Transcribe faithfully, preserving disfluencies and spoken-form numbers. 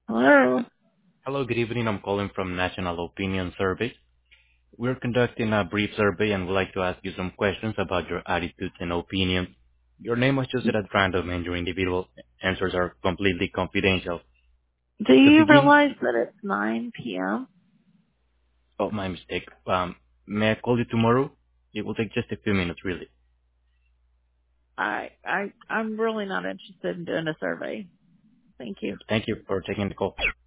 Hello. Hello, good evening. I'm calling from National Opinion Survey. We're conducting a brief survey and would like to ask you some questions about your attitudes and opinions. Your name was chosen at random and your individual answers are completely confidential. Do To you begin, realize that it's nine p.m.? oh, my mistake. Um, may I call you tomorrow? It will take just a few minutes, really. I I I'm really not interested in doing a survey. Thank you. Thank you for taking the call.